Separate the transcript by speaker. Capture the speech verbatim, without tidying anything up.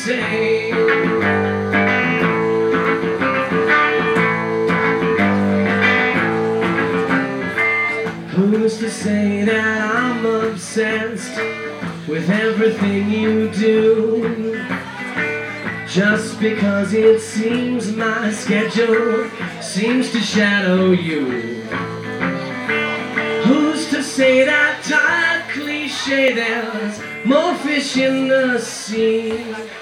Speaker 1: say? Who's to say that I'm obsessed with everything you do? Just because it seems my schedule seems to shadow you. Who's to say that tired cliche there's more fish in the sea?